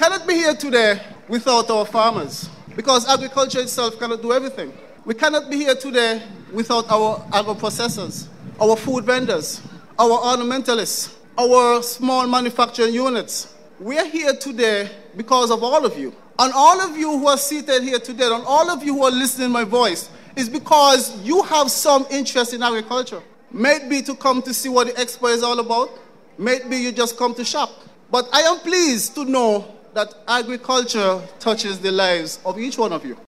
cannot be here today without our farmers, because agriculture itself cannot do everything. We cannot be here today without our agro-processors, our food vendors, our ornamentalists, our small manufacturing units. We are here today because of all of you. And all of you who are seated here today, and all of you who are listening to my voice, is because you have some interest in agriculture. May it be to come to see what the expo is all about. May it be you just come to shop. But I am pleased to know that agriculture touches the lives of each one of you.